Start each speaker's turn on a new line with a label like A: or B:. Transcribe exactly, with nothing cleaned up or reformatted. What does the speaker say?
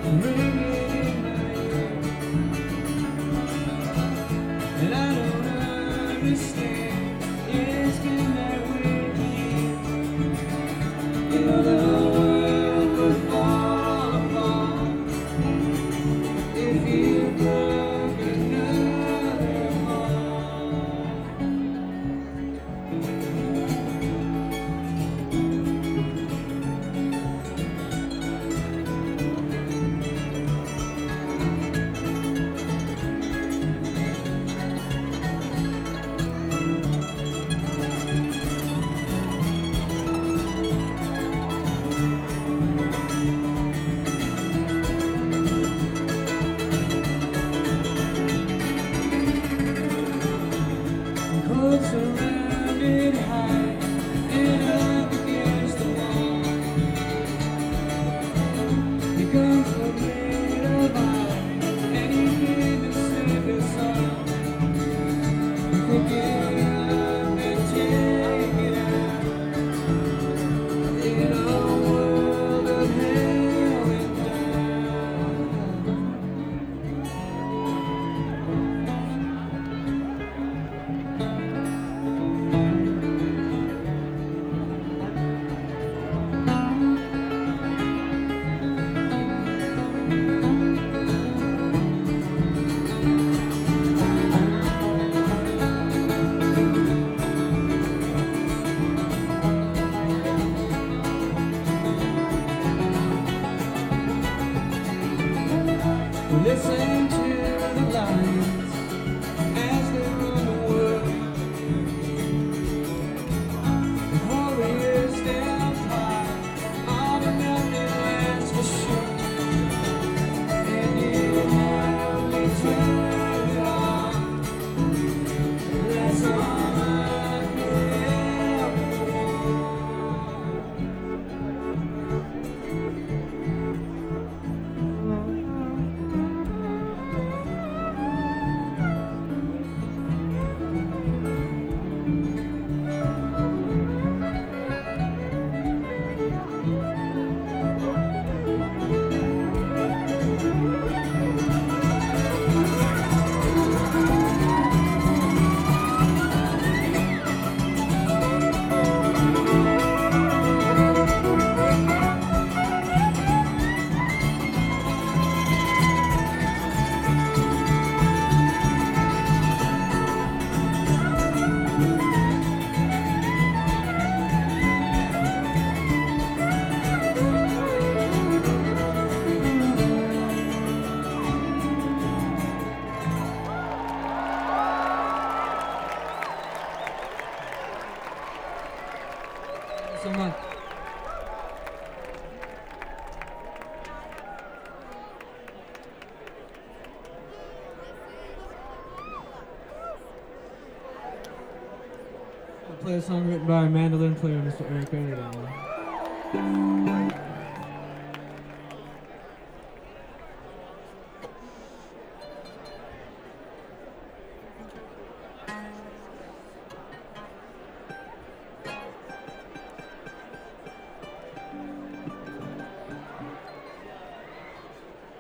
A: And I don't understand. It's been that way here. You know the world would fall apart if you broke another heart. Surrounded high and up against the wall. He comes from made of iron, and he came to save us all. Pick it up and take it out in a world of hell and listen to the lions as they run away. The warriors stand high on a mountain, that's for sure. And you have me turned on. That's all I could ever so much. I'll play a song written by a mandolin player, Mister Eric Erdogan.